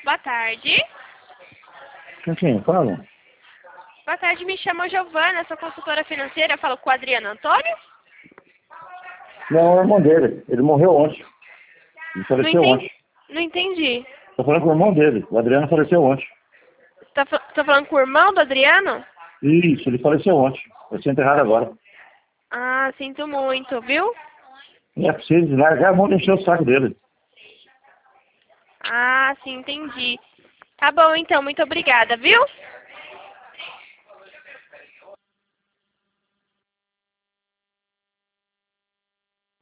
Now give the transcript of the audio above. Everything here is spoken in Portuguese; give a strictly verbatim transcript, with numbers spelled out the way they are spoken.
Boa tarde. Com quem? Fala. Boa tarde, me chamo Giovana, sou consultora financeira, falo com o Adriano Antônio. Não, é o irmão dele. Ele morreu ontem. Ele Não faleceu entendi. ontem. Não entendi. Tô falando com o irmão dele. O Adriano faleceu ontem. Tá, fa- tá falando com o irmão do Adriano? Isso, ele faleceu ontem. Vai ser enterrado agora. Ah, sinto muito, viu? Não é preciso largar a mão e encher o saco dele. Ah, sim, entendi. Tá bom, então, muito obrigada, viu?